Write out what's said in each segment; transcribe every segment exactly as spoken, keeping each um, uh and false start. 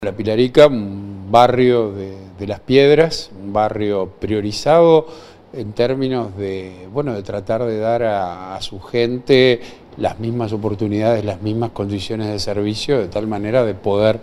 La Pilarica, un barrio de, de Las Piedras, un barrio priorizado en términos de, bueno, de tratar de dar a, a su gente las mismas oportunidades, las mismas condiciones de servicio, de tal manera de poder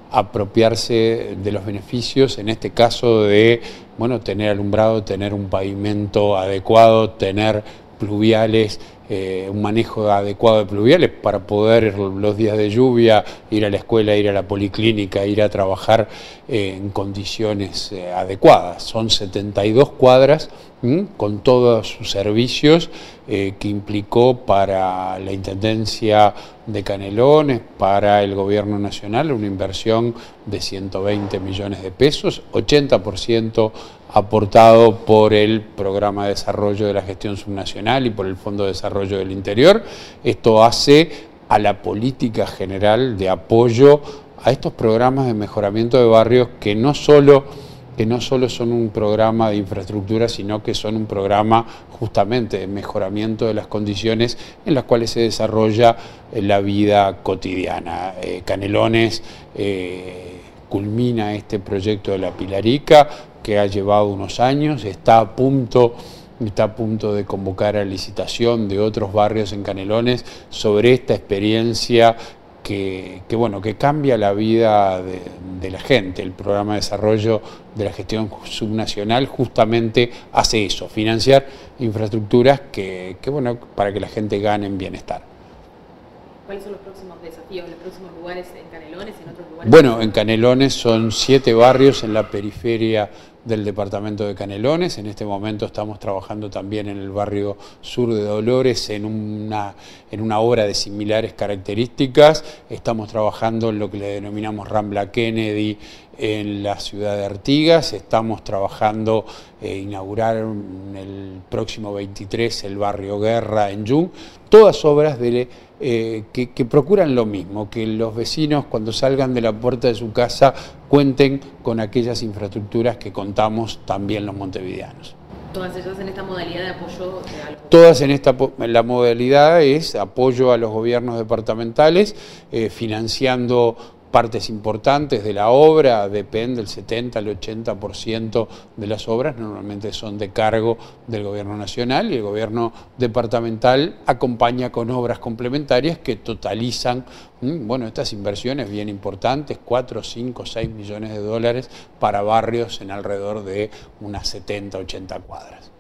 apropiarse de los beneficios, en este caso de, bueno, tener alumbrado, tener un pavimento adecuado, tener pluviales, eh, un manejo adecuado de pluviales para poder los días de lluvia ir a la escuela, ir a la policlínica, ir a trabajar eh, en condiciones eh, adecuadas. Son setenta y dos cuadras ¿m? Con todos sus servicios eh, que implicó para la Intendencia de Canelones, para el Gobierno Nacional, una inversión de ciento veinte millones de pesos, ochenta por ciento aportado por el Programa de Desarrollo de la Gestión Subnacional y por el Fondo de Desarrollo del Interior. Esto hace a la política general de apoyo a estos programas de mejoramiento de barrios que no solo, que no solo son un programa de infraestructura, sino que son un programa justamente de mejoramiento de las condiciones en las cuales se desarrolla la vida cotidiana. Eh, Canelones eh, culmina este proyecto de la Pilarica, que ha llevado unos años, está a punto, está a punto de convocar a licitación de otros barrios en Canelones sobre esta experiencia que, que, bueno, que cambia la vida de, de la gente. El Programa de Desarrollo de la Gestión Subnacional justamente hace eso, financiar infraestructuras que, que, bueno, para que la gente gane en bienestar. ¿Cuáles son los próximos desafíos, los próximos lugares en Canelones, en otros lugares? Bueno, en Canelones son siete barrios en la periferia del departamento de Canelones. En este momento estamos trabajando también en el barrio sur de Dolores en una, en una obra de similares características. Estamos trabajando en lo que le denominamos Rambla Kennedy en la ciudad de Artigas. Estamos trabajando eh, inaugurar en el próximo veintitrés el barrio Guerra en Yung. Todas obras de, eh, que, que procuran lo mismo, que los vecinos cuando salgan de la puerta de su casa cuenten con aquellas infraestructuras que contamos también los montevideanos. ¿Todas ellas en esta modalidad de apoyo de algo? Todas en esta la modalidad es apoyo a los gobiernos departamentales, eh, financiando partes importantes de la obra, depende del setenta al ochenta por ciento de las obras, normalmente son de cargo del gobierno nacional y el gobierno departamental acompaña con obras complementarias que totalizan, bueno, estas inversiones bien importantes, cuatro, cinco, seis millones de dólares para barrios en alrededor de unas setenta, ochenta cuadras.